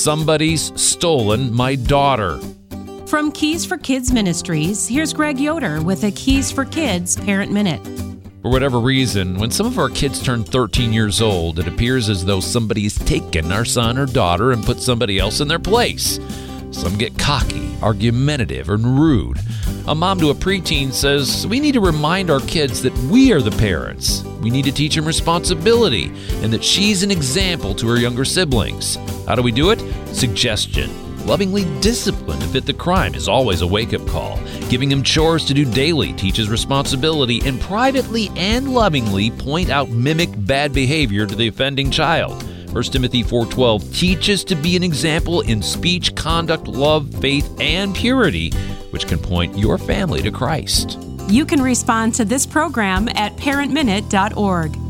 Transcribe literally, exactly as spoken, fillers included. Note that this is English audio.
somebody's stolen my daughter. From Keys for Kids Ministries, here's Greg Yoder with a Keys for Kids Parent Minute. For whatever reason, when some of our kids turn thirteen years old, it appears as though somebody's taken our son or daughter and put somebody else in their place. Some get cocky, argumentative, and rude. A mom to a preteen says, we need to remind our kids that we are the parents. We need to teach them responsibility and that she's an example to her younger siblings. How do we do it? Suggestion. Lovingly discipline to fit the crime is always a wake-up call. Giving him chores to do daily teaches responsibility, and privately and lovingly point out mimic bad behavior to the offending child. First Timothy four twelve teaches to be an example in speech, conduct, love, faith, and purity, which can point your family to Christ. You can respond to this program at parent minute dot org.